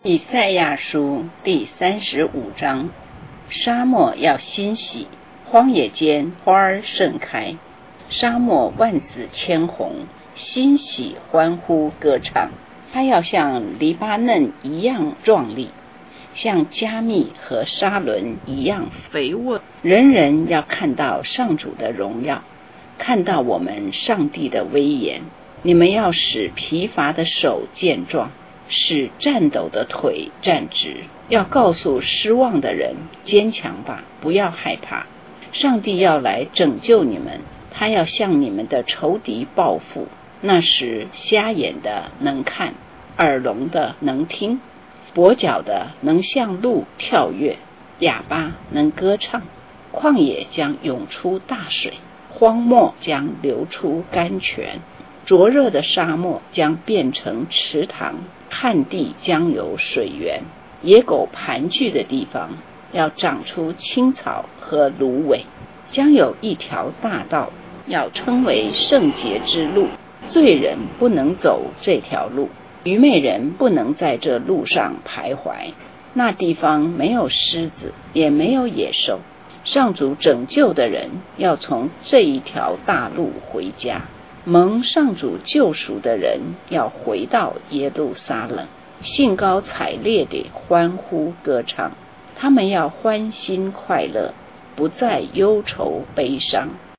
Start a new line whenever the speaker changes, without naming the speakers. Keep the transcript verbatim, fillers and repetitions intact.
以赛亚书第三十五章，沙漠要欣喜，荒野间花儿盛开，沙漠万紫千红，欣喜欢呼歌唱。它要像黎巴嫩一样壮丽，像加密和沙伦一样肥沃。人人要看到上主的荣耀，看到我们上帝的威严。你们要使疲乏的手健壮，使颤抖的腿站直，要告诉失望的人，坚强吧，不要害怕。上帝要来拯救你们，他要向你们的仇敌报复。那时瞎眼的能看，耳聋的能听，跛脚的能向路跳跃，哑巴能歌唱。旷野将涌出大水，荒漠将流出甘泉，灼热的沙漠将变成池塘，旱地将有水源，野狗盘踞的地方要长出青草和芦苇，将有一条大道，要称为圣洁之路。罪人不能走这条路，愚昧人不能在这路上徘徊。那地方没有狮子，也没有野兽。上主拯救的人要从这一条大路回家，蒙上主救赎的人要回到耶路撒冷，兴高采烈地欢呼歌唱。他们要欢欣快乐，不再忧愁悲伤。